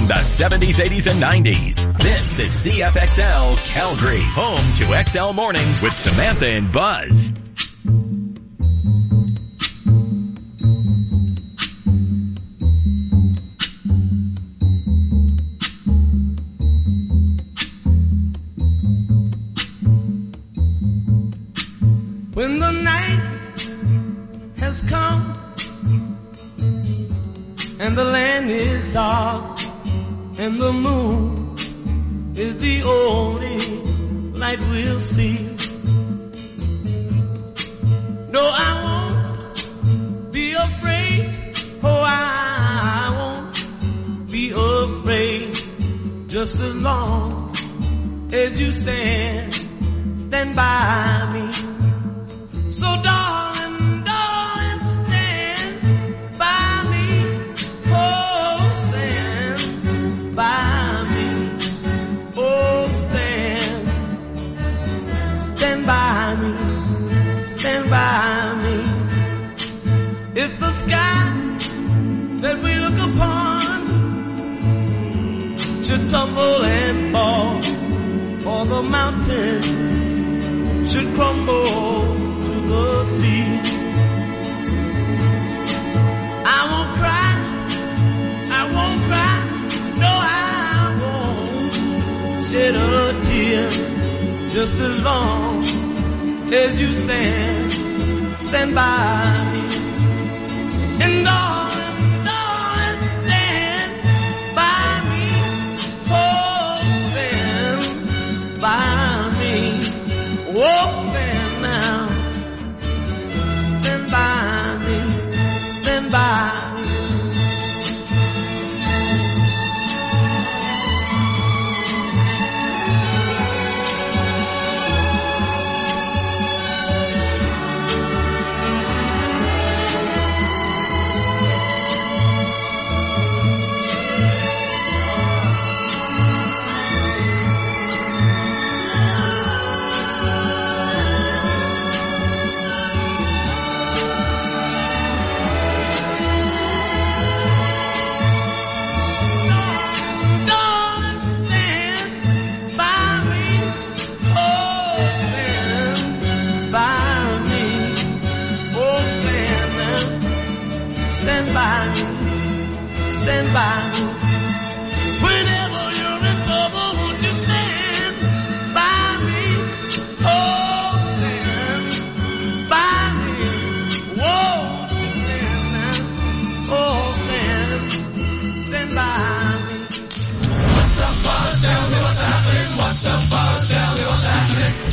the 70s, 80s, and 90s. This is CFXL Calgary, home to XL Mornings with Samantha and Buzz. When the night has come and the land is dark and the moon is the only light we'll see. No, I won't be afraid. Oh, I won't be afraid. Just as long as you stand by me. So darling, stand by me. Oh, stand by me. Oh, stand by me. Stand by me. If the sky that we look upon should tumble and fall, or the mountains should crumble the sea, I won't cry, no, I won't shed a tear, just as long as you stand by me. And darling, stand by me, oh, stand by me, oh, stand now. Stand by me, stand by me. Stand by me. Whenever you're in trouble, won't you stand by me? Oh, stand by me. Whoa, stand now. Oh, stand by me. What's the buzz? Tell me what's happening. What's the buzz? Tell me what's happening.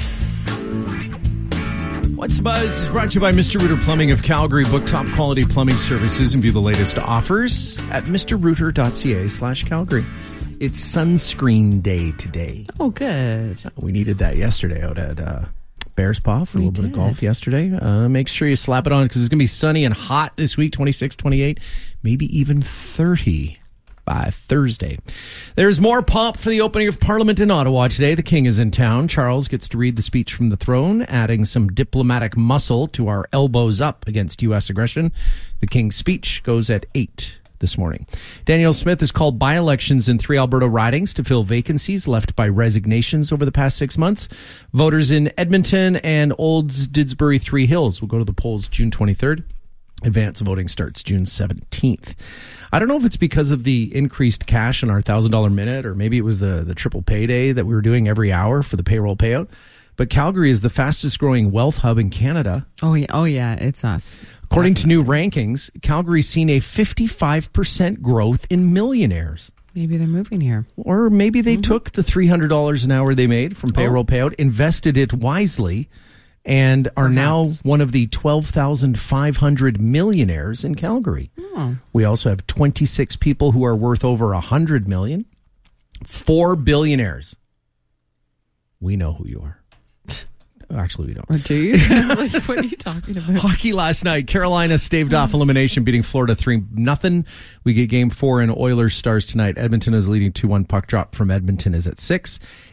What's the Buzz is brought to you by Mr. Rooter Plumbing of Calgary. Book top quality plumbing services and view the latest offers at mrrooter.ca/Calgary. It's sunscreen day today. Oh, good. We needed that yesterday out at Bears Paw for a little bit of golf yesterday. Make sure you slap it on because it's going to be sunny and hot this week, 26, 28, maybe even 30 by Thursday. There's more pomp for the opening of Parliament in Ottawa today. The King is in town. Charles gets to read the speech from the throne, adding some diplomatic muscle to our elbows up against U.S. aggression. The King's speech goes at 8 this morning. Danielle Smith has called by-elections in 3 Alberta ridings to fill vacancies left by resignations over the past 6 months. Voters in Edmonton and Olds, Didsbury, Three Hills will go to the polls June 23rd. Advance voting starts June 17th. I don't know if it's because of the increased cash in our $1,000 minute, or maybe it was the triple payday that we were doing every hour for the payroll payout. But Calgary is the fastest growing wealth hub in Canada. Oh yeah, it's us. According to new rankings, Calgary's seen a 55% growth in millionaires. Maybe they're moving here. Or maybe they took the $300 an hour they made from payroll payout, invested it wisely, and are now one of the 12,500 millionaires in Calgary. Oh. We also have 26 people who are worth over $100 million. 4 billionaires. We know who you are. Actually, we don't. Or do you? What are you talking about? Hockey last night. Carolina staved off elimination, beating Florida 3-0. We get Game 4 in Oilers Stars tonight. Edmonton is leading 2-1. Puck drop from Edmonton is at 6.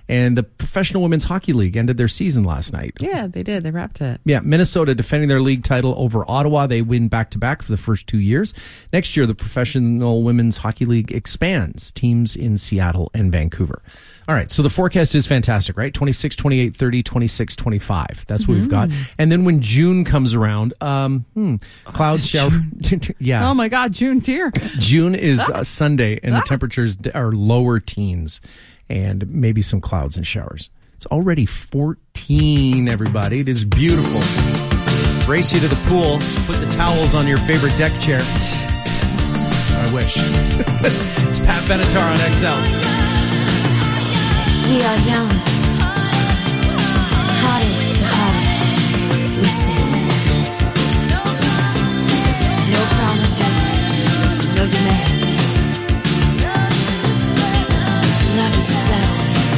And the Professional Women's Hockey League ended their season last night. Yeah, they did. They wrapped it. Yeah, Minnesota defending their league title over Ottawa. They win back-to-back for the first 2 years. Next year, the Professional Women's Hockey League expands teams in Seattle and Vancouver. All right, so the forecast is fantastic, right? 26, 28, 30, 26, 25. That's what we've got. And then when June comes around, clouds, shower. Yeah. Oh my God, June's here. June is Sunday, and the temperatures are lower teens and maybe some clouds and showers. It's already 14, everybody. It is beautiful. Race you to the pool. Put the towels on your favorite deck chair. I wish. It's Pat Benatar on XL. We are young. Heartache to heartache. We stand. No promises. No demands. Love is a battle.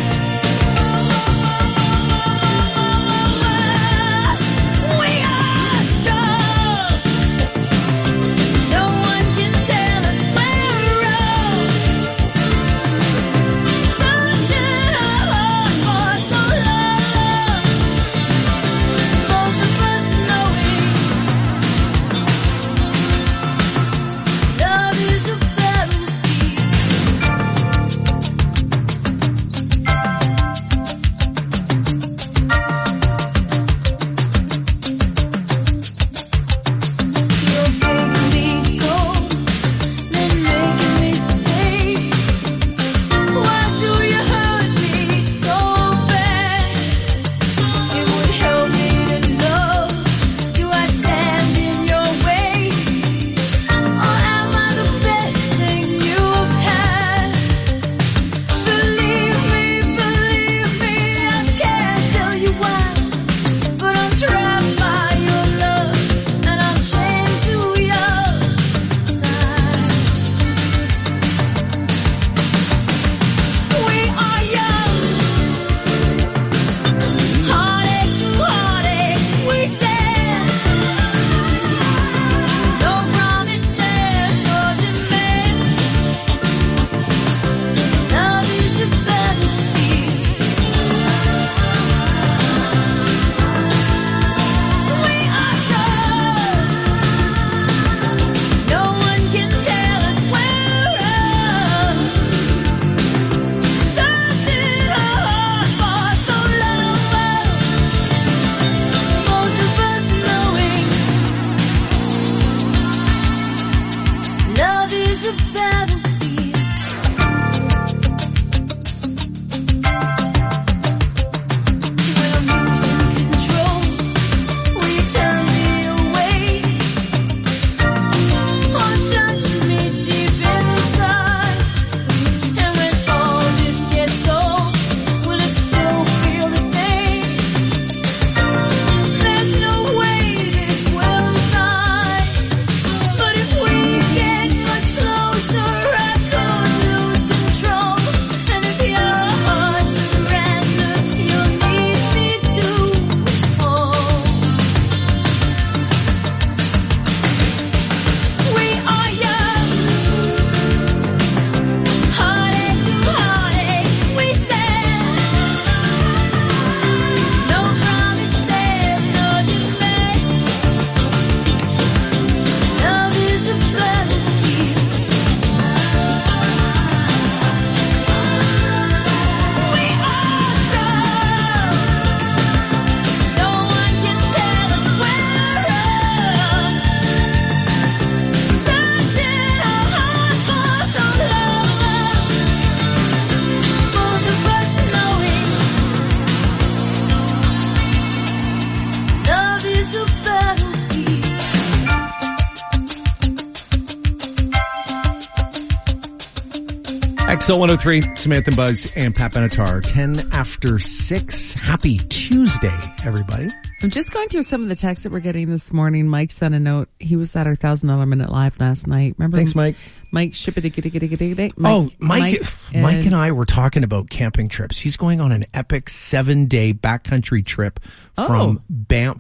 XL 103, Samantha and Buzz and Pat Benatar, 10 after 6. Happy Tuesday, everybody. I'm just going through some of the texts that we're getting this morning. Mike sent a note. He was at our $1,000 Minute Live last night. Remember? Thanks, Mike. Mike Shippidiggity. Mike and I were talking about camping trips. He's going on an epic 7-day backcountry trip from Banff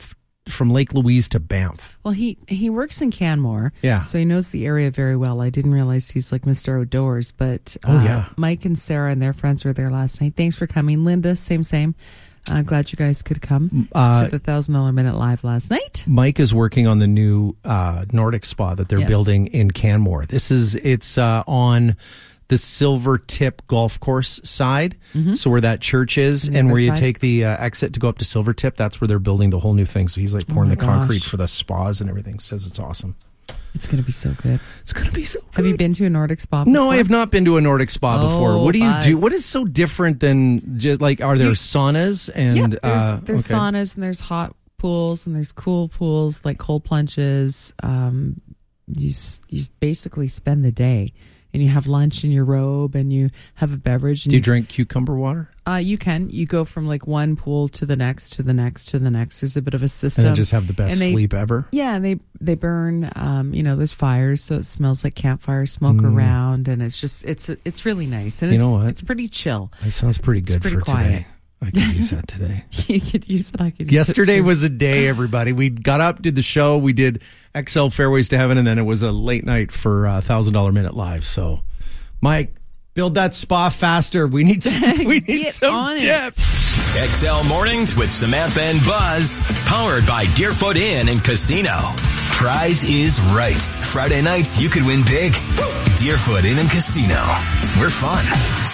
from Lake Louise to Banff. Well, he works in Canmore. Yeah. So he knows the area very well. I didn't realize he's like Mr. Outdoors, but Mike and Sarah and their friends were there last night. Thanks for coming. Linda, same. Glad you guys could come to the $1,000 Minute Live last night. Mike is working on the new Nordic spa that they're building in Canmore. It's on the Silver Tip golf course side. So where that church is and where you take the exit to go up to Silver Tip, that's where they're building the whole new thing. So he's like pouring the concrete for the spas and everything. Says it's awesome. It's going to be so good. It's going to be so good. Have you been to a Nordic spa before? No, I have not been to a Nordic spa before. What do you do? What is so different than just like, are there saunas and there's saunas and there's hot pools and there's cool pools like cold plunges. You basically spend the day and you have lunch in your robe and you have a beverage. And do you drink cucumber water? You can. You go from like one pool to the next, to the next, to the next. There's a bit of a system. And just have the best sleep ever. Yeah, and they burn, there's fires, so it smells like campfire smoke around, and it's just, it's really nice. And you know what? It's pretty chill. That sounds pretty good for quiet. Today. I could use that today. You could use it. I could use Yesterday it was a day, everybody. We got up, did the show. We did XL Fairways to Heaven, and then it was a late night for $1,000 Minute Live. So, Mike, build that spa faster. We need some tips. XL Mornings with Samantha and Buzz, powered by Deerfoot Inn and Casino. Prize is right. Friday nights, you could win big. Deerfoot Inn and Casino. We're fun.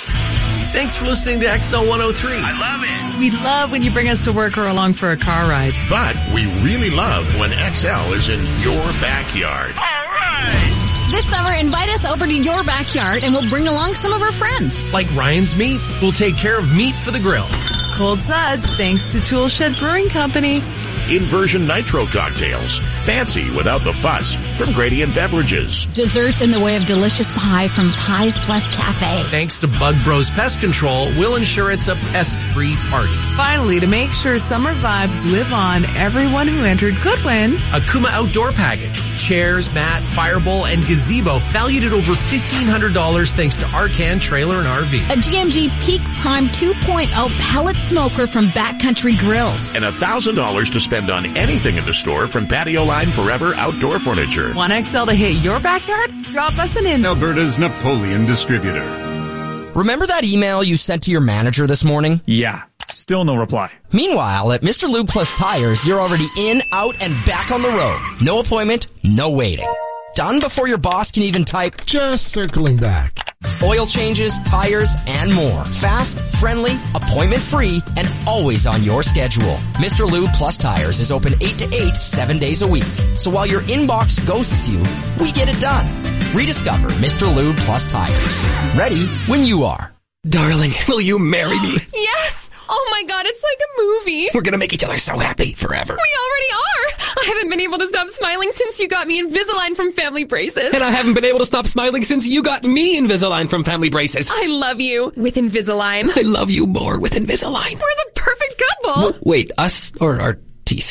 Thanks for listening to XL 103. I love it. We love when you bring us to work or along for a car ride. But we really love when XL is in your backyard. All right. This summer, invite us over to your backyard and we'll bring along some of our friends. Like Ryan's Meats. We'll take care of meat for the grill. Cold Suds, thanks to Tool Shed Brewing Company. Inversion Nitro cocktails. Fancy without the fuss from Gradient Beverages. Desserts in the way of delicious pie from Pies Plus Cafe. Thanks to Bug Bros Pest Control, we'll ensure it's a pest-free party. Finally, to make sure summer vibes live on, everyone who entered could win a Kuma Outdoor Package. Chairs, mat, firebowl, and gazebo valued at over $1,500 thanks to Arcan Trailer and RV. A GMG Peak Prime 2.0 pellet smoker from Backcountry Grills. And $1,000 to spend on anything in the store from Patio Line Forever Outdoor Furniture. Want XL to hit your backyard? Drop us an in. Alberta's Napoleon Distributor. Remember that email you sent to your manager this morning? Yeah. Still no reply. Meanwhile, at Mr. Lube Plus Tires, you're already in, out, and back on the road. No appointment, no waiting. Done before your boss can even type, just circling back. Oil changes, tires, and more. Fast, friendly, appointment-free, and always on your schedule. Mr. Lube Plus Tires is open 8 to 8, 7 days a week. So while your inbox ghosts you, we get it done. Rediscover Mr. Lube Plus Tires. Ready when you are. Darling, will you marry me? Yes! Oh my God, it's like a movie. We're gonna make each other so happy forever. We already are. I haven't been able to stop smiling since you got me Invisalign from Family Braces. And I haven't been able to stop smiling since you got me Invisalign from Family Braces. I love you with Invisalign. I love you more with Invisalign. We're the perfect couple. Wait, us or our teeth?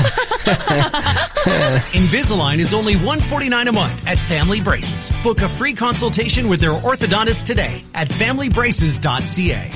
Invisalign is only $149 a month at Family Braces. Book a free consultation with their orthodontist today at familybraces.ca.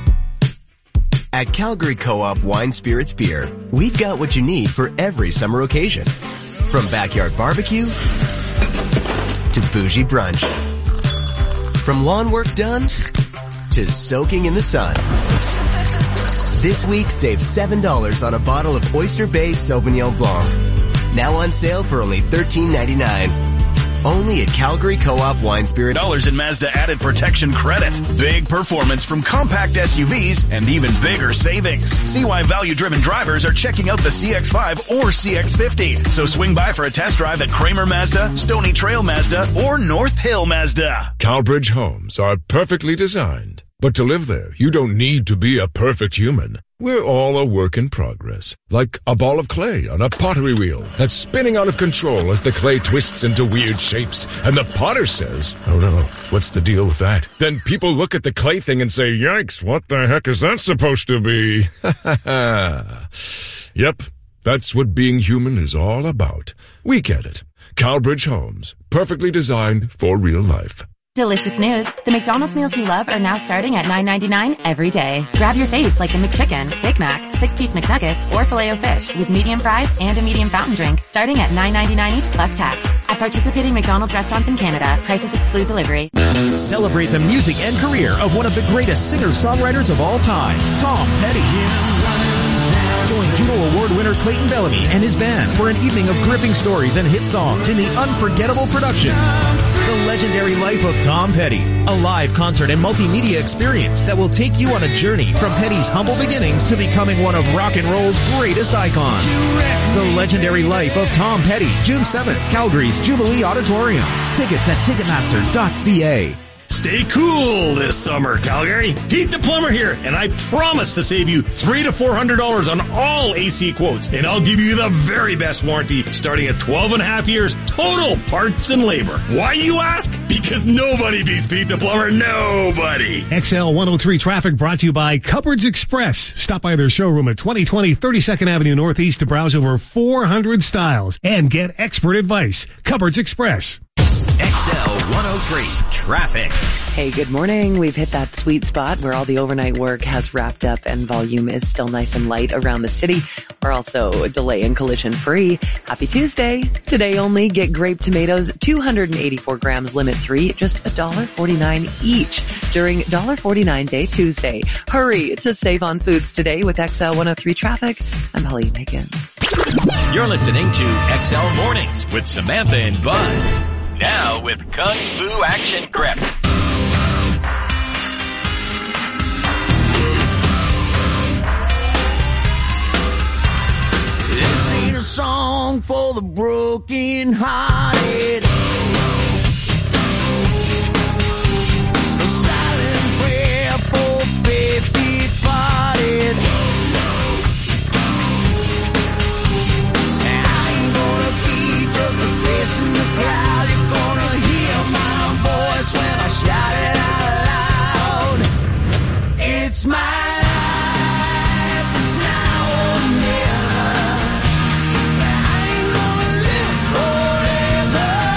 At Calgary Co-op Wine Spirits Beer, we've got what you need for every summer occasion. From backyard barbecue to bougie brunch. From lawn work done to soaking in the sun. This week, save $7 on a bottle of Oyster Bay Sauvignon Blanc. Now on sale for only $13.99. Only at Calgary Co-op Wine Spirit. Dollars in Mazda added protection credit. Big performance from compact SUVs and even bigger savings. See why value-driven drivers are checking out the CX-5 or CX-50. So swing by for a test drive at Kramer Mazda, Stony Trail Mazda, or North Hill Mazda. Cowbridge homes are perfectly designed. But to live there, you don't need to be a perfect human. We're all a work in progress, like a ball of clay on a pottery wheel that's spinning out of control as the clay twists into weird shapes. And the potter says, oh no, what's the deal with that? Then people look at the clay thing and say, yikes, what the heck is that supposed to be? Yep, that's what being human is all about. We get it. Cowbridge Homes, perfectly designed for real life. Delicious news. The McDonald's meals you love are now starting at $9.99 every day. Grab your faves like the McChicken, Big Mac, 6-piece McNuggets, or Filet-O-Fish with medium fries and a medium fountain drink starting at $9.99 each plus tax. At participating McDonald's restaurants in Canada, prices exclude delivery. Celebrate the music and career of one of the greatest singer-songwriters of all time, Tom Petty. Join Juno Award winner Clayton Bellamy and his band for an evening of gripping stories and hit songs in the unforgettable production, The Legendary Life of Tom Petty, a live concert and multimedia experience that will take you on a journey from Petty's humble beginnings to becoming one of rock and roll's greatest icons. The Legendary Life of Tom Petty, June 7th, Calgary's Jubilee Auditorium. Tickets at Ticketmaster.ca. Stay cool this summer, Calgary. Pete the Plumber here, and I promise to save you $300 to $400 on all AC quotes, and I'll give you the very best warranty starting at 12.5 years total parts and labor. Why, you ask? Because nobody beats Pete the Plumber. Nobody. XL 103 traffic brought to you by Cupboards Express. Stop by their showroom at 2020 32nd Avenue Northeast to browse over 400 styles and get expert advice. Cupboards Express. XL 103 traffic. Hey, good morning. We've hit that sweet spot where all the overnight work has wrapped up and volume is still nice and light around the city. We're also delay and collision free. Happy Tuesday. Today only get grape tomatoes, 284 grams, limit 3, just $1.49 each during $1.49 Day Tuesday. Hurry to save on foods today with XL 103 traffic. I'm Holly Mickens. You're listening to XL Mornings with Samantha and Buzz. Now with Kung Fu Action Grip. This ain't a song for the broken hearted. A silent prayer for faith departed. I ain't gonna be just a face in the crowd. When I shout it out loud, it's my life, it's now or never. I ain't gonna live forever.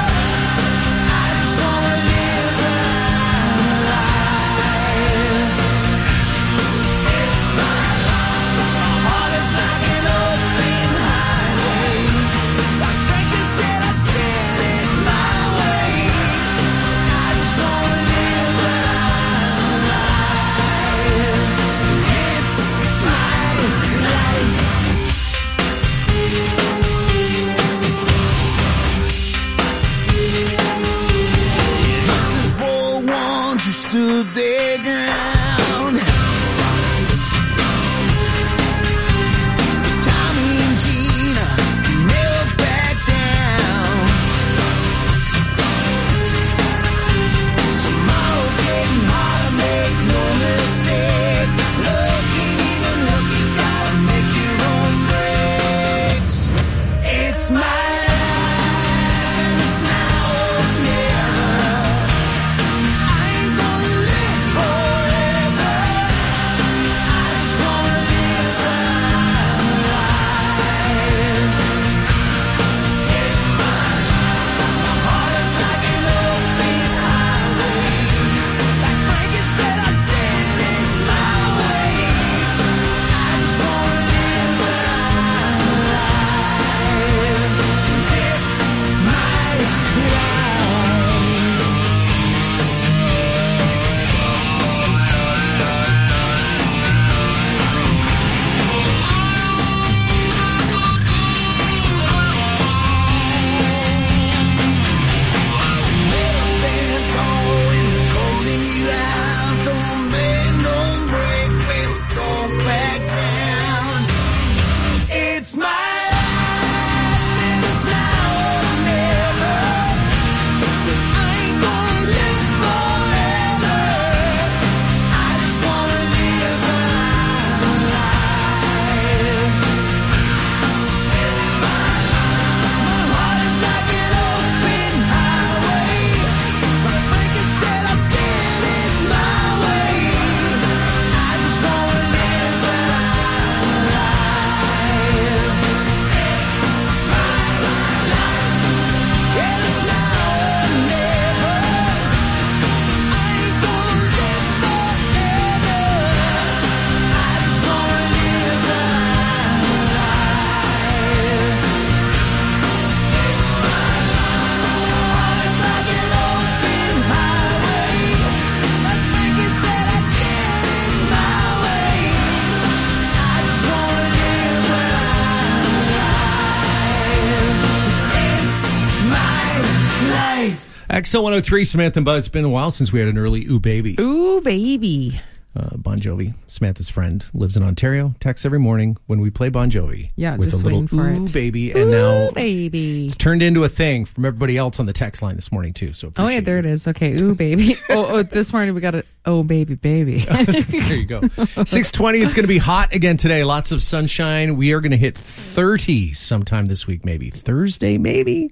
XL 103, Samantha and Buzz. It's been a while since we had an early Ooh Baby. Ooh Baby. Bon Jovi, Samantha's friend, lives in Ontario. Texts every morning when we play Bon Jovi. Yeah, with just a little waiting for Ooh it. Baby. And Ooh now Baby. It's turned into a thing from everybody else on the text line this morning, too. So Oh, yeah, there it is. Okay, Ooh Baby. oh, this morning we got it. Oh, baby. There you go. 6:20. It's going to be hot again today. Lots of sunshine. We are going to hit 30 sometime this week, maybe. Thursday, maybe.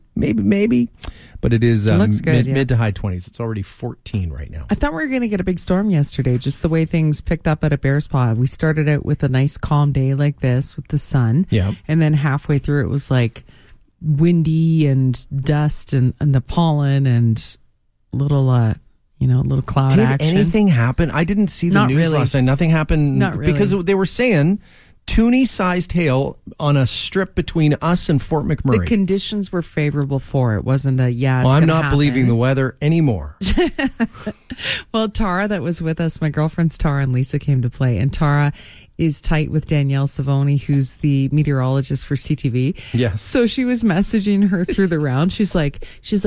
But it is looks good, mid to high 20s. It's already 14 right now. I thought we were going to get a big storm yesterday, just the way things picked up at a Bears Paw. We started out with a nice calm day like this with the sun. Yeah. And then halfway through it was like windy and dust and the pollen and little cloud Did action. anything happen? I didn't see the Not news really. last night. Nothing happened. Not really. Because they were saying Toonie-sized hail on a strip between us and Fort McMurray. The conditions were favorable for it. Wasn't a, yeah, it's Well, I'm gonna not happen. believing the weather anymore. Well, Tara, that was with us, my girlfriends Tara and Lisa came to play, and Tara is tight with Danielle Savoni, who's the meteorologist for CTV. Yes. So she was messaging her through the round. She's like,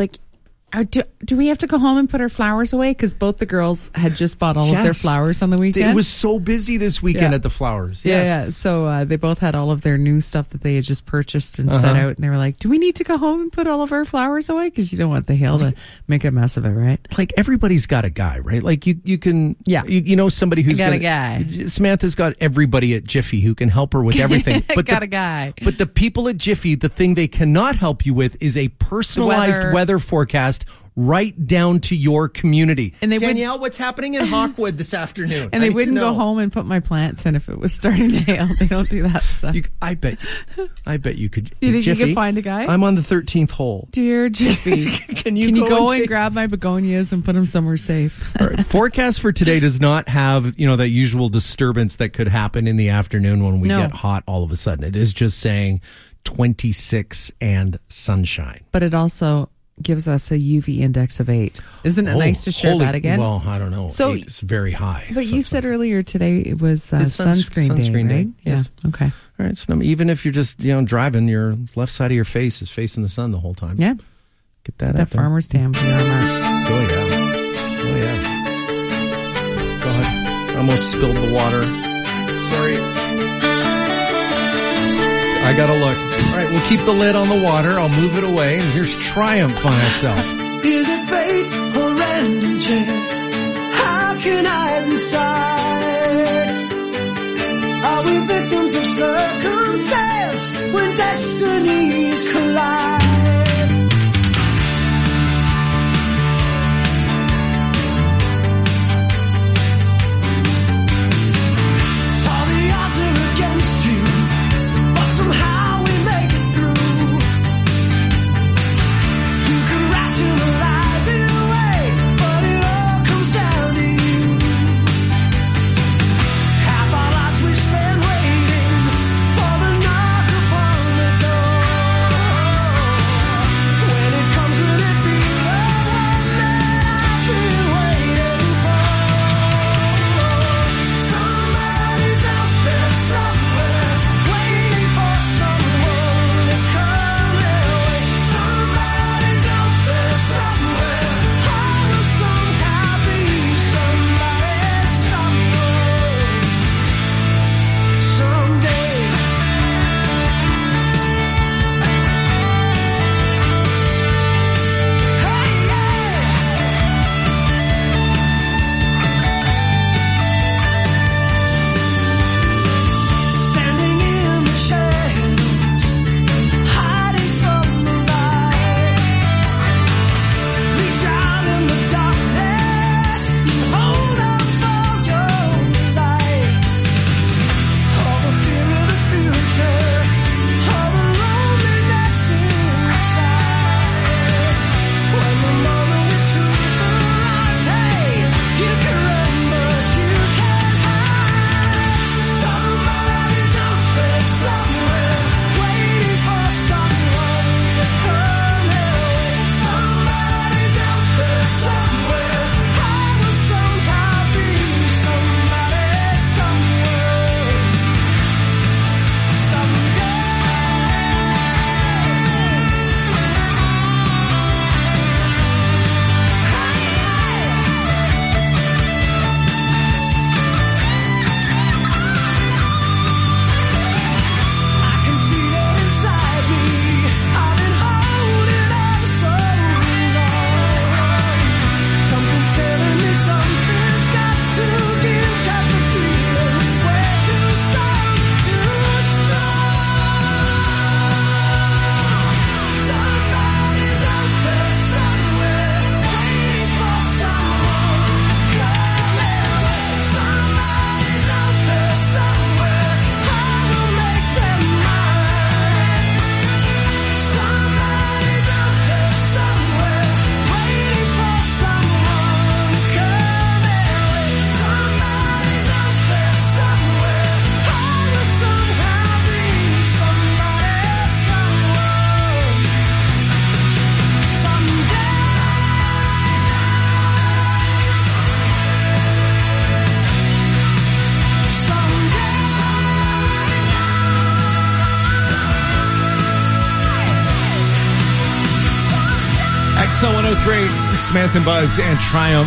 do we have to go home and put our flowers away? Because both the girls had just bought all of their Yes. flowers on the weekend. It was so busy this weekend Yeah. at the flowers. Yeah. So they both had all of their new stuff that they had just purchased and set out. And they were like, do we need to go home and put all of our flowers away? Because you don't want the hail to make a mess of it, right? Like everybody's got a guy, right? Like you can, Yeah. you know somebody who's I got a gonna- guy. Samantha's got everybody at Jiffy who can help her with everything. I got a guy. But the people at Jiffy, the thing they cannot help you with is a personalized weather forecast right down to your community. And they would- Danielle, what's happening in Hawkwood this afternoon? And they wouldn't go home and put my plants in if it was starting to hail. They don't do that stuff. I bet you could. You think you Jiffy, could find a guy? I'm on the 13th hole. Dear Jiffy, Can you go and and take- grab my begonias and put them somewhere safe? All right. Forecast for today does not have, that usual disturbance that could happen in the afternoon when we No. get hot all of a sudden. It is just saying 26 and sunshine. But it also gives us a UV index of 8. Isn't it nice to share that again? Well, I don't know. So- It's very high. But you said earlier today it was It's sunscreen day, right? Yes. Yeah. Okay. All right. So even if you're just, driving, your left side of your face is facing the sun the whole time. Yeah. Get that That out there. farmer's tan for your mark. Oh, yeah. Go ahead. I almost spilled the water. Sorry. I gotta look. All right, we'll keep the lid on the water. I'll move it away. And here's Triumph on itself. Is it fate or random chance? How can I decide? Are we victims of circumstance when destinies collide? All the odds are against you, but somehow we make it through. You can rationalize it away, but it all comes down to you. Half our lives we spend waiting for the knock upon the door. XL 103, Samantha and Buzz and Triumph.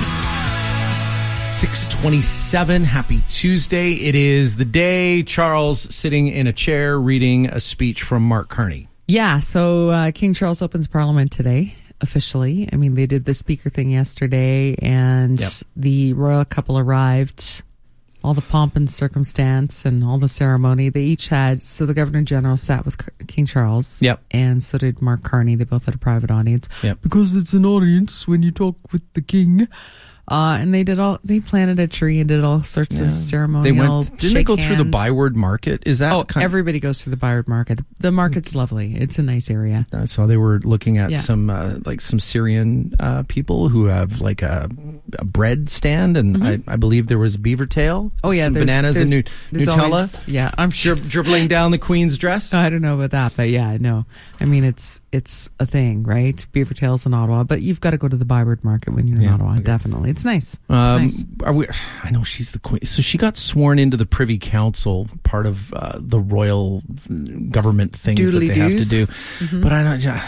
6:27. Happy Tuesday. It is the day Charles sitting in a chair reading a speech from Mark Carney. Yeah, so King Charles opens Parliament today, officially. I mean, they did the speaker thing yesterday, and the royal couple arrived. All the pomp and circumstance and all the ceremony. They each had, so the Governor General sat with King Charles. Yep. And so did Mark Carney. They both had a private audience. Yep. Because it's an audience when you talk with the king. And they planted a tree and did all sorts of ceremonial. Didn't they go through the Byward Market? Is that everybody goes through the Byward Market. The market's lovely. It's a nice area. I saw they were looking at some Syrian people who have like a bread stand, and I believe there was a beaver tail. Oh yeah, some bananas and Nutella. Always, I'm sure dribbling down the Queen's dress. I don't know about that, but yeah, no. I mean, it's a thing, right? Beaver tails in Ottawa, but you've got to go to the Byward Market when you're in Ottawa. Okay. Definitely, it's nice. It's nice. I know she's the Queen, so she got sworn into the Privy Council, part of the royal government things that they have to do. Mm-hmm. But I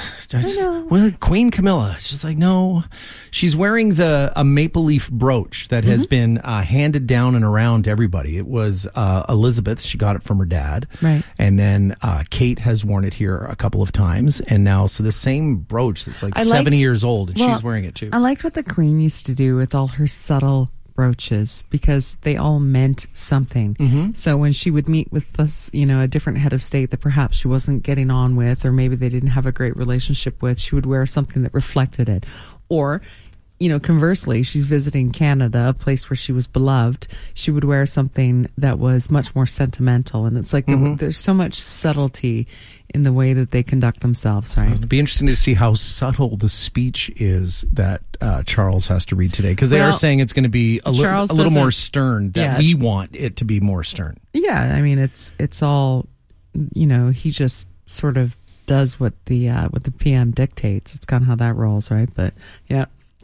know, Queen Camilla. She's like, no, she's wearing a maple leaf brooch that has been handed down and around to everybody. It was Elizabeth. She got it from her dad, right? And then Kate has worn it here a couple of times, and now so the same brooch that's like 70 years old, and she's wearing it too. I liked what the Queen used to do with all her subtle brooches, because they all meant something. Mm-hmm. So when she would meet with this, a different head of state that perhaps she wasn't getting on with, or maybe they didn't have a great relationship with, she would wear something that reflected it. Or, conversely, she's visiting Canada, a place where she was beloved. She would wear something that was much more sentimental. And it's like there's so much subtlety in the way that they conduct themselves, right? It'll be interesting to see how subtle the speech is that Charles has to read today, because they are saying it's going to be a little more stern, that we want it to be more stern. Yeah, I mean, it's all, he just sort of does what the PM dictates. It's kind of how that rolls, right? But, yeah.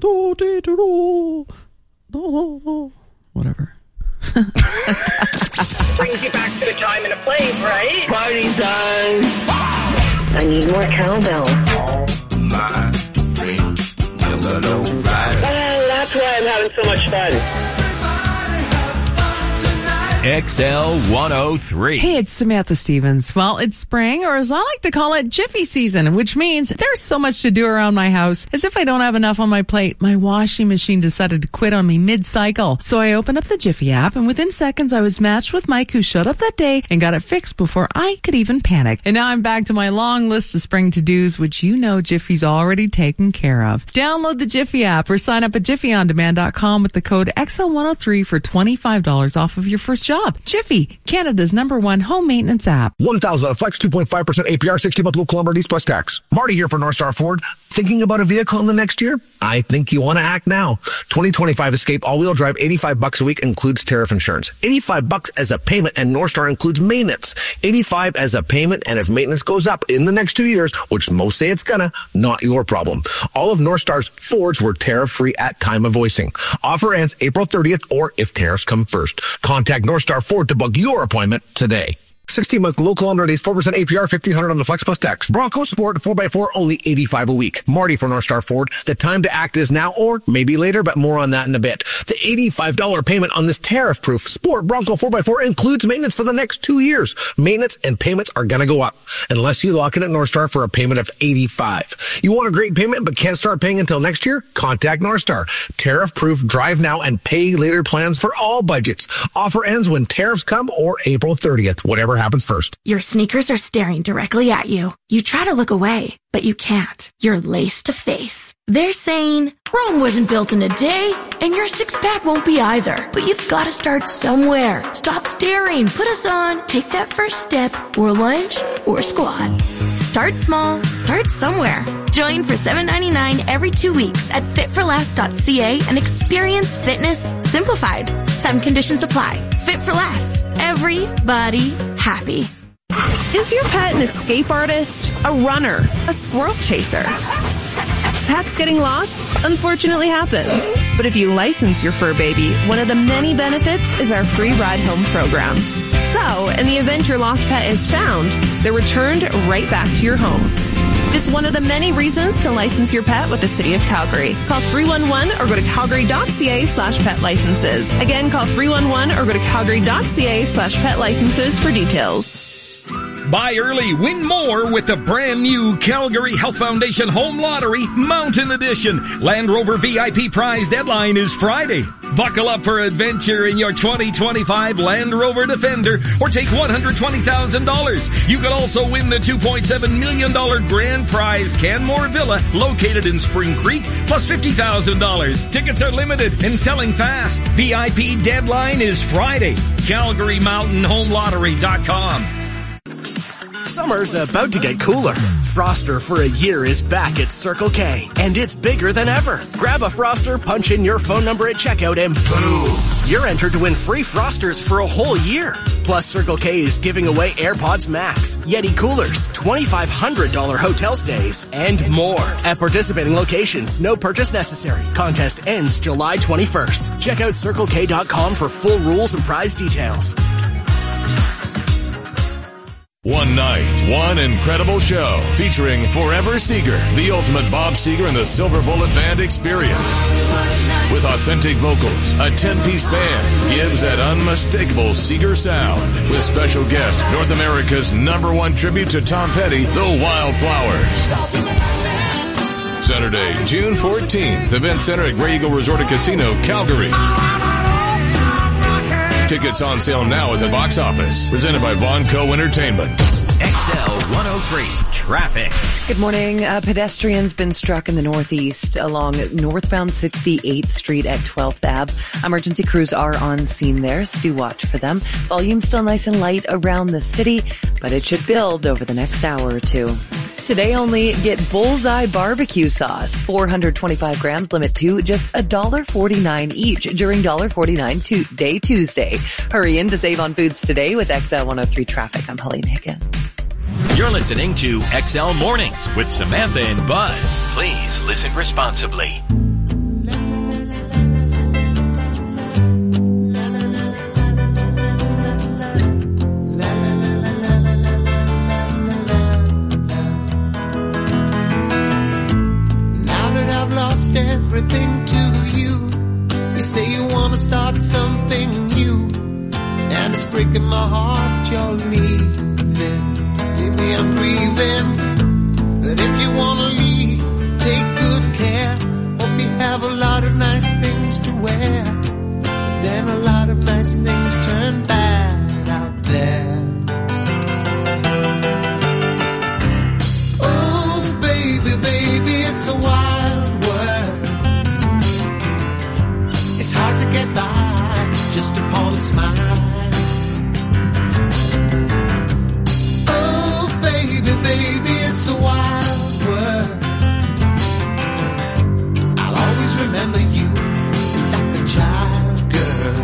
Whatever. Brings you back to a time and a place, right? Party time. I need more cowbell. My friend, yellow rider. That's why I'm having so much fun. XL 103. Hey, it's Samantha Stevens. Well, it's spring, or as I like to call it, Jiffy season, which means there's so much to do around my house. As if I don't have enough on my plate, my washing machine decided to quit on me mid-cycle. So I opened up the Jiffy app, and within seconds I was matched with Mike, who showed up that day and got it fixed before I could even panic. And now I'm back to my long list of spring to-dos, which Jiffy's already taken care of. Download the Jiffy app or sign up at jiffyondemand.com with the code XL103 for $25 off of your first job. Jiffy, Canada's #1 home maintenance app. 1,000 Flex 2.5% APR, 60-month local lumber lease plus tax. Marty here for North Star Ford. Thinking about a vehicle in the next year? I think you want to act now. 2025 Escape all-wheel drive, $85 a week, includes tariff insurance. $85 as a payment, and North Star includes maintenance. $85 as a payment, and if maintenance goes up in the next 2 years, which most say it's gonna, not your problem. All of North Star's Fords were tariff-free at time of voicing. Offer ends April 30th, or if tariffs come first. Contact North Star Ford to book your appointment today. 16-month local on days, 4% APR, $1,500 on the Flex Plus tax. Bronco Sport 4x4, only $85 a week. Marty for North Star Ford. The time to act is now, or maybe later, but more on that in a bit. The $85 payment on this tariff-proof Sport Bronco 4x4 includes maintenance for the next 2 years. Maintenance and payments are going to go up unless you lock in at North Star for a payment of $85. You want a great payment but can't start paying until next year? Contact North Star. Tariff-proof drive now and pay later plans for all budgets. Offer ends when tariffs come or April 30th. Whatever happens first. Your sneakers are staring directly at you. You try to look away, but you can't. You're lace to face. They're saying, Rome wasn't built in a day, and your six-pack won't be either. But you've got to start somewhere. Stop staring. Put us on. Take that first step, or lunge, or squat. Start small. Start somewhere. Join for $7.99 every 2 weeks at fitforlast.ca and experience fitness simplified. Some conditions apply. Fit for Last. Everybody happy. Is your pet an escape artist, a runner, a squirrel chaser? Pets getting lost unfortunately happens. But if you license your fur baby, one of the many benefits is our free ride home program. So, in the event your lost pet is found, they're returned right back to your home. It is one of the many reasons to license your pet with the City of Calgary. Call 311 or go to calgary.ca/pet licenses. Again, call 311 or go to calgary.ca/pet licenses for details. Buy early, win more with the brand new Calgary Health Foundation Home Lottery Mountain Edition. Land Rover VIP prize deadline is Friday. Buckle up for adventure in your 2025 Land Rover Defender or take $120,000. You could also win the $2.7 million grand prize Canmore Villa located in Spring Creek plus $50,000. Tickets are limited and selling fast. VIP deadline is Friday. CalgaryMountainHomeLottery.com. Summer's about to get cooler. Froster for a year is back at Circle K, and it's bigger than ever. Grab a Froster, punch in your phone number at checkout, and boom! You're entered to win free Frosters for a whole year. Plus, Circle K is giving away AirPods Max, Yeti coolers, $2,500 hotel stays, and more. At participating locations, no purchase necessary. Contest ends July 21st. Check out CircleK.com for full rules and prize details. One night, one incredible show featuring Forever Seeger, the ultimate Bob Seger and the Silver Bullet Band experience. With authentic vocals, a 10-piece band gives that unmistakable Seeger sound. With special guest, North America's #1 tribute to Tom Petty, The Wildflowers. Saturday, June 14th, Event Center at Grey Eagle Resort and Casino, Calgary. Tickets on sale now at the box office. Presented by Von Co. Entertainment. XL 103 Traffic. Good morning. Pedestrians been struck in the northeast along northbound 68th Street at 12th Ave. Emergency crews are on scene there, so do watch for them. Volume still nice and light around the city, but it should build over the next hour or two. Today only, get Bullseye barbecue sauce, 425 grams, limit to just $1.49 each during $1.49 Day Tuesday. Hurry in to save on foods today with XL 103 Traffic. I'm Helene Higgins. You're listening to XL Mornings with Samantha and Buzz. Please listen responsibly. Everything to you. You say you want to start something new, and it's breaking my heart you're leaving. Maybe I'm grieving, but if you want to leave, take good care. Hope you have a lot of nice things to wear, but then a lot of nice things turn bad out there. Oh baby, baby, it's a wild world. It's hard to get by just upon a smile. Oh, baby, baby, it's a wild world. I'll always remember you like a child, girl.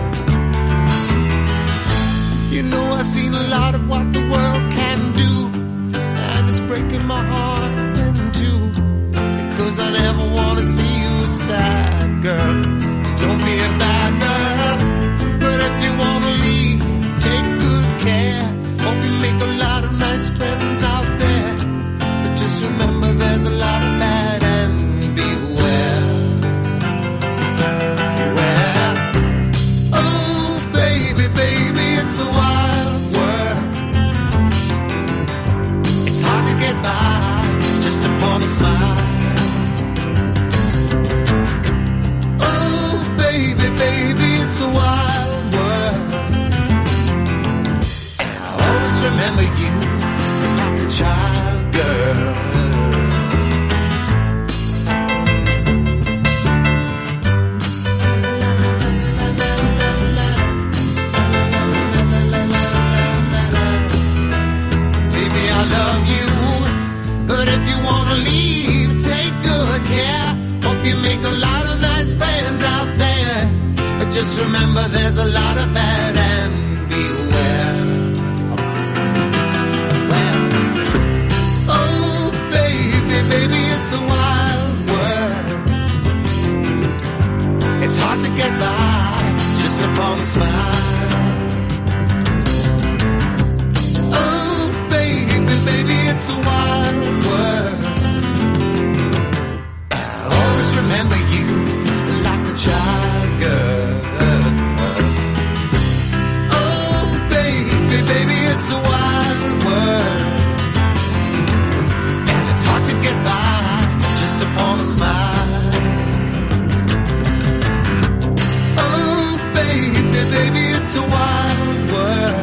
You know I've seen a lot of what the world can do, and it's breaking my heart in two, because I never want to see you sad, girl. Don't be a bad girl, but if you want to leave, take good care. Hope you make a lot of nice friends out there, but just remember there's a lot of bad and beware. Beware. Oh baby, baby, it's a wild world. It's hard to get by just upon a smile. Baby, baby, it's a wild world. And I'll always remember you like a child, girl. Baby, I love you, but if you want to leave, take good care. Hope you make a lot of nice friends out there, but just remember there's a lot of bad and beware. Oh baby, baby, it's a wild world. It's hard to get by just upon a smile. Oh baby, baby, it's a wild world. remember you like a child girl. Oh, baby, it's a wild world. And it's hard to get by just upon a smile. Oh, baby, it's a wild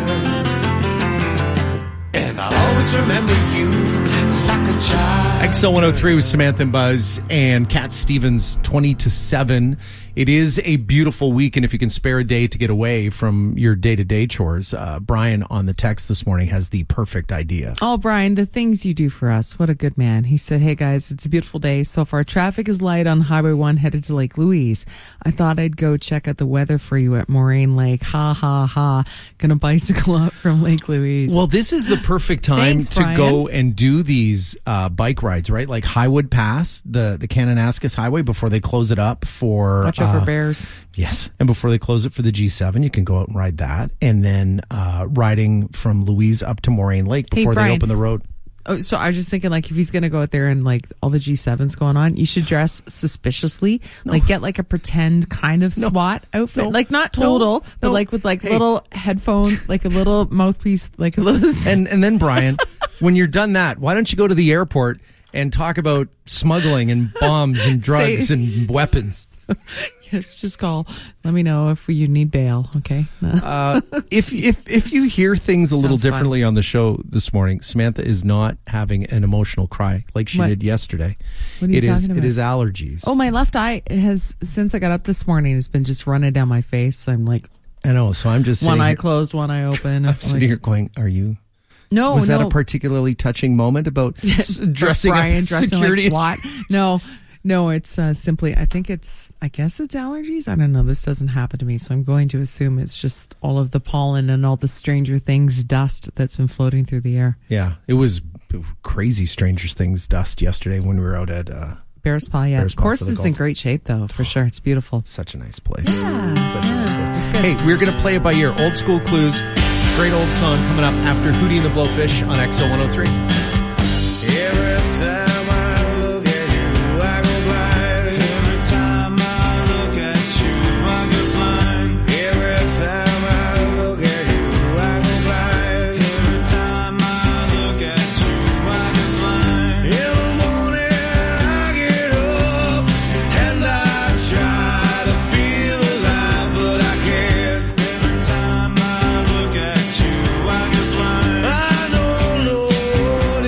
world. And I'll always remember you like a child. XL 103 with Samantha and Buzz and Cat Stevens, 20-7. It is a beautiful week, and if you can spare a day to get away from your day-to-day chores, Brian on the text this morning has the perfect idea. Oh, Brian, the things you do for us. What a good man. He said, hey, guys, it's a beautiful day. So far, traffic is light on Highway 1 headed to Lake Louise. I thought I'd go check out the weather for you at Moraine Lake. Ha, ha, ha. Gonna bicycle up from Lake Louise. Well, this is the perfect time to go and do these bike rides, right? Like Highwood Pass, the Kananaskis Highway, before they close it up for... Watch out for bears. Yes. And before they close it for the G7, you can go out and ride that. And then riding from Louise up to Moraine Lake before they open the road. Oh, so I was just thinking, like, if he's going to go out there and, like, all the G7's going on, you should dress suspiciously. No. Like, get, like, a pretend kind of SWAT outfit. No. Like, not total, but, like, with, like, little headphone, like, a little mouthpiece, like, a little... And then, Brian, when you're done that, why don't you go to the airport and talk about smuggling and bombs and drugs and weapons? Yes, just call. Let me know if you need bail. Okay. If you hear things a little differently on the show this morning, Samantha is not having an emotional cry like she did yesterday. What are you talking about? It is allergies. Oh, my left eye has, since I got up this morning, has been just running down my face. I'm like, I know. So I'm just one eye closed, one eye open. I'm sitting here going, are you? No, was that a particularly touching moment about dressing Brian up security? Like SWAT? No, it's simply, I guess it's allergies. I don't know. This doesn't happen to me. So I'm going to assume it's just all of the pollen and all the Stranger Things dust that's been floating through the air. Yeah. It was crazy Stranger Things dust yesterday when we were out at Bears Paw. Yeah. Bears Paw. Of course, it's in great shape, though, for sure. It's beautiful. Such a nice place. Yeah. Such a nice place. Hey, we're going to play it by ear. Old school clues. Great old song coming up after Hootie and the Blowfish on XL 103. Every time I look at you, I go blind. Every time I look at you, I go blind. Every time I look at you, I go blind. Every time I look at you, I go blind. In the morning I get up and I try to feel alive, but I can't. Every time I look at you, I get blind. I don't know what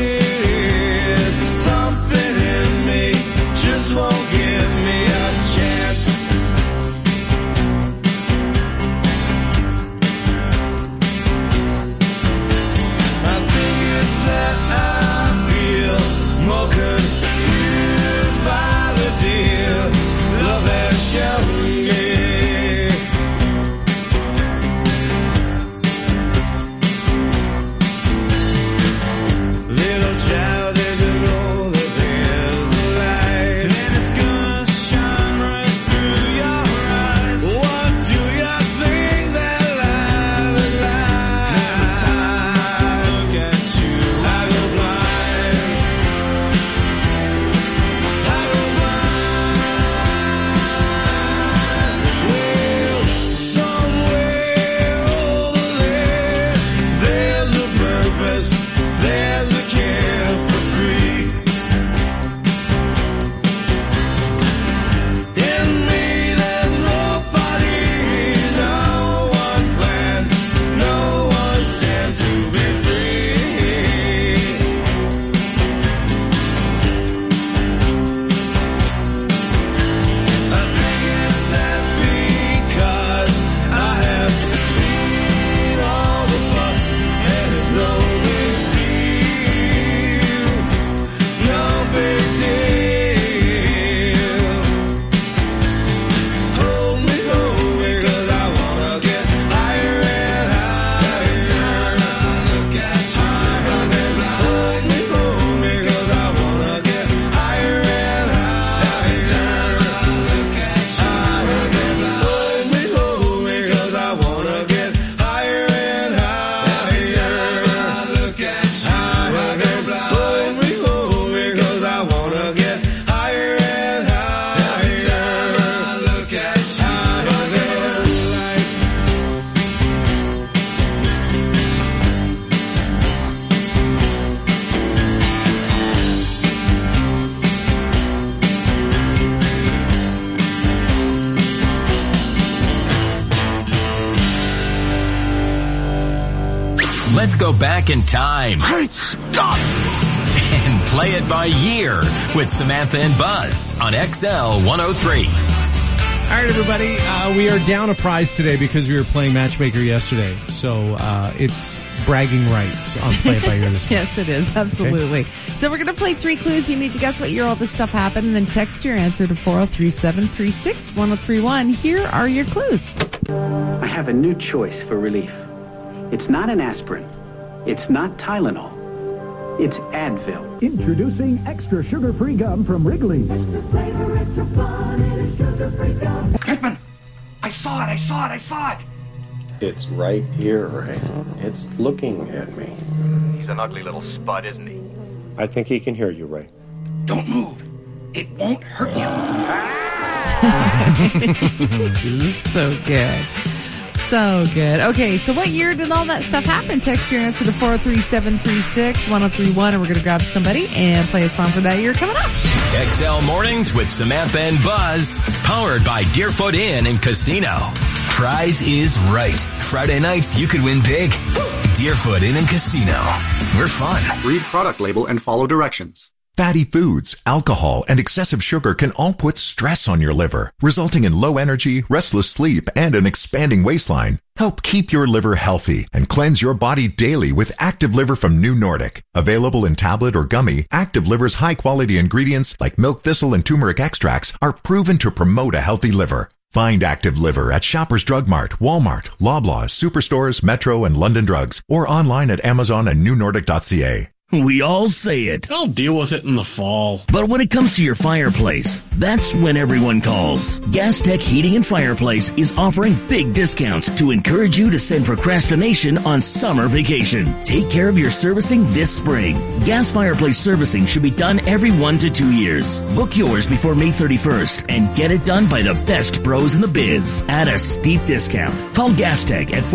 Let's go back in time. Great Scott! And play it by year with Samantha and Buzz on XL 103. All right, everybody. We are down a prize today because we were playing Matchmaker yesterday. So it's bragging rights on Play It By Ear this week. Yes, it is. Absolutely. Okay. So we're going to play 3 clues. You need to guess what year all this stuff happened and then text your answer to 403-736-1031. Here are your clues. I have a new choice for relief. It's not an aspirin. It's not Tylenol. It's Advil. Introducing extra sugar-free gum from Wrigley's. Pittman, I saw it. It's right here, Ray. It's looking at me. He's an ugly little spud, isn't he? I think he can hear you, Ray. Don't move. It won't hurt you. So good. So good. Okay, so what year did all that stuff happen? Text your answer to 403-736-1031, and we're going to grab somebody and play a song for that year coming up. XL Mornings with Samantha and Buzz, powered by Deerfoot Inn and Casino. Prize is right. Friday nights, you could win big. Deerfoot Inn and Casino. We're fun. Read product label and follow directions. Fatty foods, alcohol, and excessive sugar can all put stress on your liver, resulting in low energy, restless sleep, and an expanding waistline. Help keep your liver healthy and cleanse your body daily with Active Liver from New Nordic. Available in tablet or gummy, Active Liver's high-quality ingredients like milk thistle and turmeric extracts are proven to promote a healthy liver. Find Active Liver at Shoppers Drug Mart, Walmart, Loblaws, Superstores, Metro, and London Drugs, or online at Amazon and newnordic.ca. We all say it. I'll deal with it in the fall. But when it comes to your fireplace, that's when everyone calls. Gas Tech Heating and Fireplace is offering big discounts to encourage you to send procrastination on summer vacation. Take care of your servicing this spring. Gas fireplace servicing should be done every 1 to 2 years. Book yours before May 31st and get it done by the best pros in the biz at a steep discount. Call Gas Tech at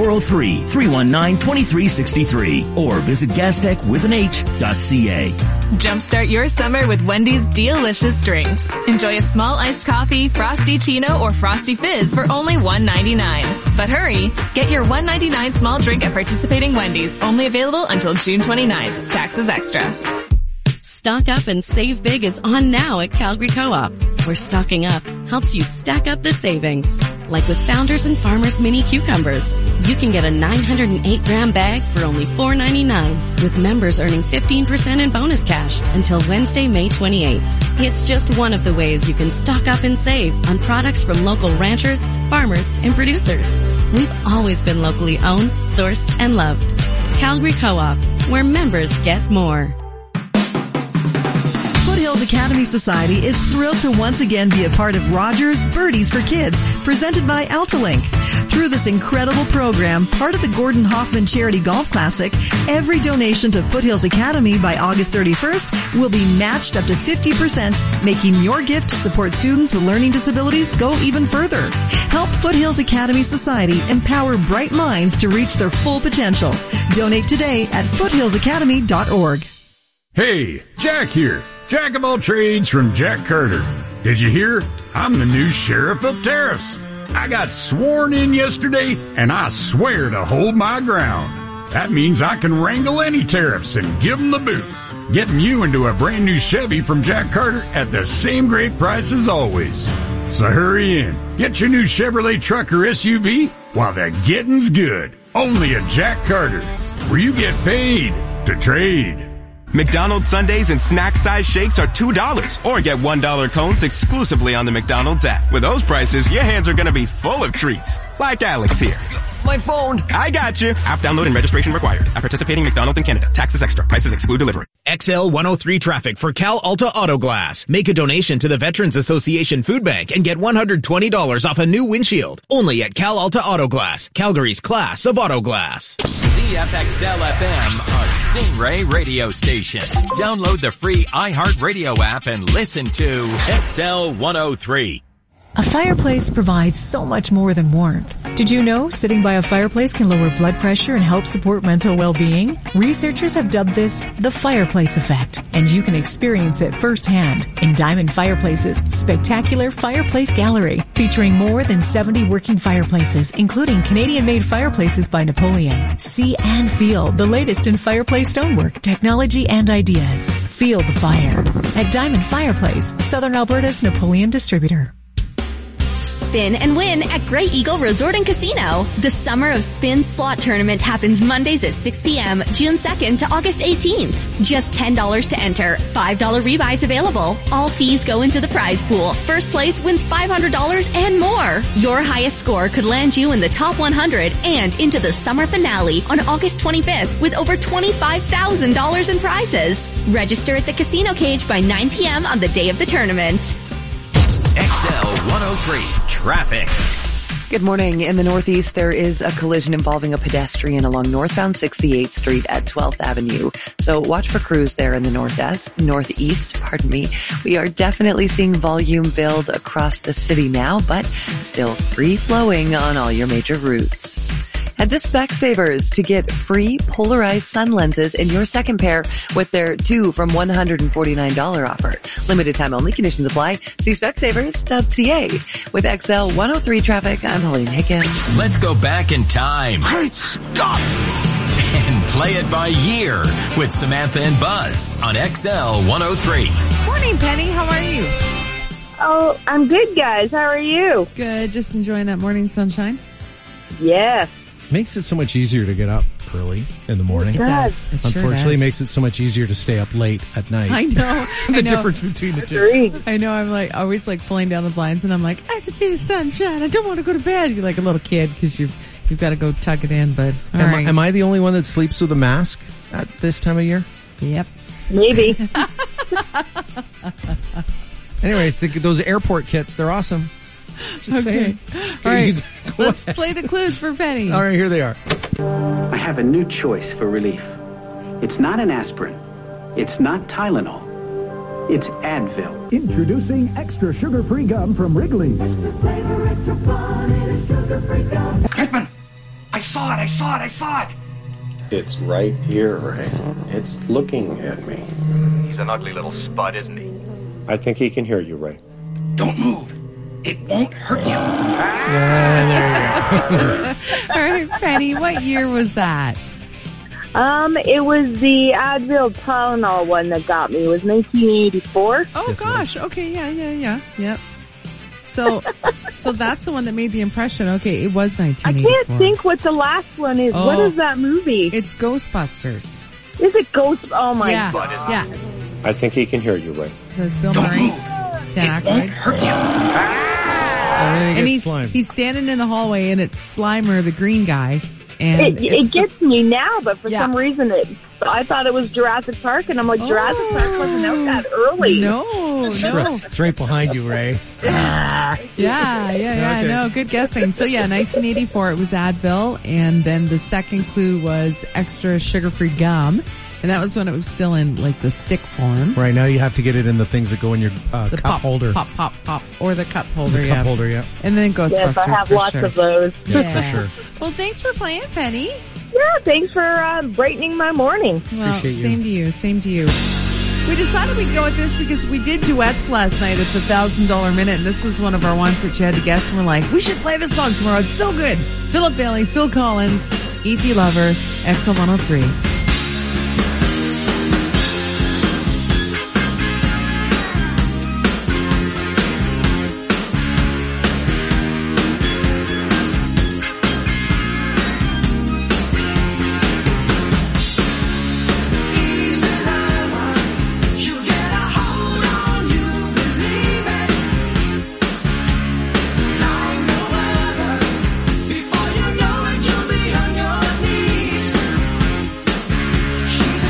403-319-2363 or visit gastech.ca. Jumpstart your summer with Wendy's delicious drinks. Enjoy a small iced coffee, Frosty Chino, or Frosty Fizz for only $1.99. But hurry, get your $1.99 small drink at participating Wendy's. Only available until June 29th. Taxes extra. Stock Up and Save Big is on now at Calgary Co-op, where stocking up helps you stack up the savings. Like with Founders and Farmers Mini Cucumbers, you can get a 908-gram bag for only $4.99, with members earning 15% in bonus cash until Wednesday, May 28th. It's just one of the ways you can stock up and save on products from local ranchers, farmers, and producers. We've always been locally owned, sourced, and loved. Calgary Co-op, where members get more. Foothills Academy Society is thrilled to once again be a part of Rogers Birdies for Kids, presented by AltaLink. Through this incredible program, part of the Gordon Hoffman Charity Golf Classic, every donation to Foothills Academy by August 31st will be matched up to 50%, making your gift to support students with learning disabilities go even further. Help Foothills Academy Society empower bright minds to reach their full potential. Donate today at foothillsacademy.org. Hey, Jack here. Jack of all trades from Jack Carter. Did you hear? I'm the new sheriff of tariffs. I got sworn in yesterday, and I swear to hold my ground. That means I can wrangle any tariffs and give them the boot. Getting you into a brand new Chevy from Jack Carter at the same great price as always. So hurry in. Get your new Chevrolet truck or SUV while the getting's good. Only at Jack Carter, where you get paid to trade. McDonald's sundaes and snack-size shakes are $2, or get $1 cones exclusively on the McDonald's app. With those prices, your hands are going to be full of treats. Like Alex here. My phone. I got you. App download and registration required. At participating McDonald's in Canada. Taxes extra. Prices exclude delivery. XL 103 traffic for Cal Alta Auto Glass. Make a donation to the Veterans Association Food Bank and get $120 off a new windshield. Only at Cal Alta Auto Glass, Calgary's class of auto glass. CFXL FM, a Stingray radio station. Download the free iHeartRadio app and listen to XL 103. A fireplace provides so much more than warmth. Did you know sitting by a fireplace can lower blood pressure and help support mental well-being? Researchers have dubbed this the fireplace effect, and you can experience it firsthand in Diamond Fireplace's spectacular Fireplace Gallery, featuring more than 70 working fireplaces, including Canadian-made fireplaces by Napoleon. See and feel the latest in fireplace stonework, technology, and ideas. Feel the fire at Diamond Fireplace, Southern Alberta's Napoleon distributor. Spin and win at Grey Eagle Resort and Casino. The Summer of Spin Slot Tournament happens Mondays at 6 p.m., June 2nd to August 18th. Just $10 to enter. $5 rebuys available. All fees go into the prize pool. First place wins $500 and more. Your highest score could land you in the top 100 and into the summer finale on August 25th with over $25,000 in prizes. Register at the casino cage by 9 p.m. on the day of the tournament. XL 103 Traffic. Good morning. In the Northeast, there is a collision involving a pedestrian along northbound 68th Street at 12th Avenue. So watch for crews there in the northeast. We are definitely seeing volume build across the city now, but still free flowing on all your major routes. Head to Specsavers to get free polarized sun lenses in your second pair with their 2 from $149 offer. Limited time only. Conditions apply. See Specsavers.ca. With XL 103 Traffic, I'm Helene Hickens. Let's go back in time. Great Scott! And play it by year with Samantha and Buzz on XL 103. Morning, Penny. How are you? Oh, I'm good, guys. How are you? Good. Just enjoying that morning sunshine? Yes. Makes it so much easier to get up early in the morning. It does. It Unfortunately, sure makes it so much easier to stay up late at night. I know. The difference between the two. I know. I'm like always like pulling down the blinds, and I'm like, I can see the sunshine. I don't want to go to bed. You're like a little kid because you've got to go tuck it in. But Am I the only one that sleeps with a mask at this time of year? Yep. Maybe. Anyways, those airport kits, they're awesome. Just saying. All right. Let's play the clues for Penny. All right, here they are. I have a new choice for relief. It's not an aspirin. It's not Tylenol. It's Advil. Introducing extra sugar-free gum from Wrigley's. Hickman! I saw it! It's right here, Ray. It's looking at me. He's an ugly little spud, isn't he? I think he can hear you, Ray. Don't move. It won't hurt you. There you go. All right, Penny, what year was that? It was the Advil Tylenol one that got me. It was 1984. Oh, yes, gosh. Okay, yeah. Yep. So that's the one that made the impression. Okay, it was 1984. I can't think what the last one is. Oh, what is that movie? It's Ghostbusters. Is it Ghost? Oh, my God. Yeah. I think he can hear you, Ray. It says Bill Murray. Dan Aykroyd. It won't hurt you. And he's standing in the hallway, and it's Slimer, the green guy. And it gets me now, but for some reason I thought it was Jurassic Park, and I'm like, Jurassic Park wasn't out that early. No. It's right behind you, Ray. Yeah, okay. No, good guessing. So 1984, it was Advil, and then the second clue was extra sugar-free gum. And that was when it was still in like the stick form. Right now you have to get it in the things that go in your cup holder. Pop. Or the cup holder, Cup holder, yeah. And then Ghostbusters. Yes, I have lots of those. Yeah, for sure. Well, thanks for playing, Penny. Yeah, thanks for brightening my morning. Well, same to you. We decided we'd go with this because we did duets last night at the $1,000 Minute, and this was one of our ones that you had to guess, and we're like, we should play this song tomorrow. It's so good. Philip Bailey, Phil Collins, Easy Lover, XL 103. She's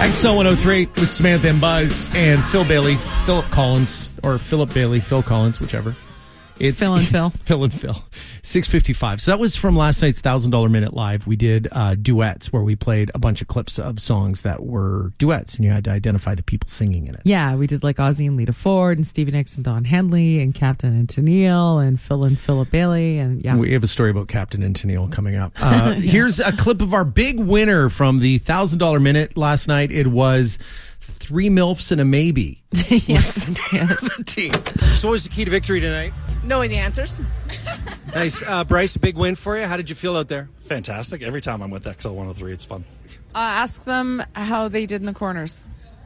XL 103 with Samantha and Buzz and Phil Bailey, Phil Collins, whichever. It's Phil and Phil. Phil and Phil. 6:55. So that was from last night's $1,000 Minute Live. We did duets where we played a bunch of clips of songs that were duets, and you had to identify the people singing in it. Yeah, we did like Ozzy and Lita Ford and Stevie Nicks and Don Henley and Captain and Tennille and Phil and Philip Bailey. And yeah, we have a story about Captain and Tennille coming up. Here's a clip of our big winner from the $1,000 Minute last night. It was 3 MILFs and a maybe. Yes. So what was the key to victory tonight? Knowing the answers. Nice. Bryce, big win for you. How did you feel out there? Fantastic. Every time I'm with XL 103, it's fun. Ask them how they did in the corners.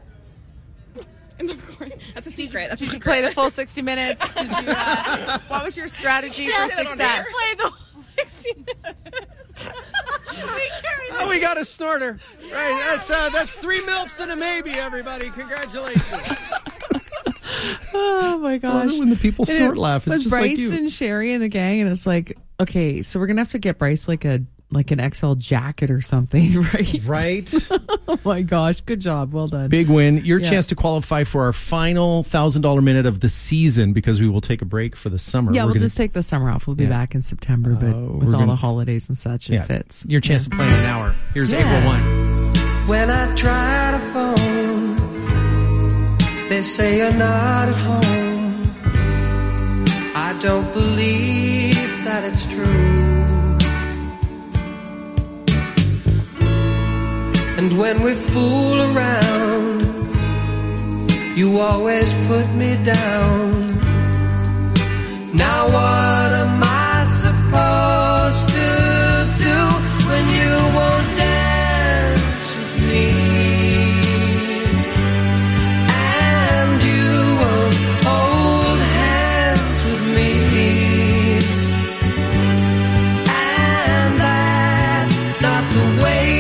That's a secret. Did you play the full 60 minutes? Did you? What was your strategy for success? Play the whole 60 minutes. Oh, we got a snorter. Right. That's 3 MILFs and a maybe, everybody. Congratulations. Oh my gosh. When the people snort laugh, it's just Bryce like you. and Sherry and the gang, and it's like, okay, so we're gonna have to get Bryce like an XL jacket or something, right? Right. Oh my gosh, good job, well done. Big win. Your chance to qualify for our final $1,000 Minute of the season, because we will take a break for the summer. Yeah, we'll just take the summer off. We'll be back in September, but with all the holidays and such, it fits. Your chance to play in an hour. Here's April 1. When I try to phone, they say you're not at home. I don't believe that it's true. And when we fool around, you always put me down. Now what am I supposed to do when you won't dance with me? And you won't hold hands with me. And that's not the way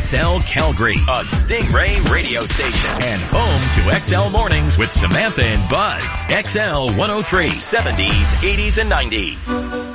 XL Calgary, a Stingray radio station, and home to XL Mornings with Samantha and Buzz. XL 103, 70s, 80s, and 90s.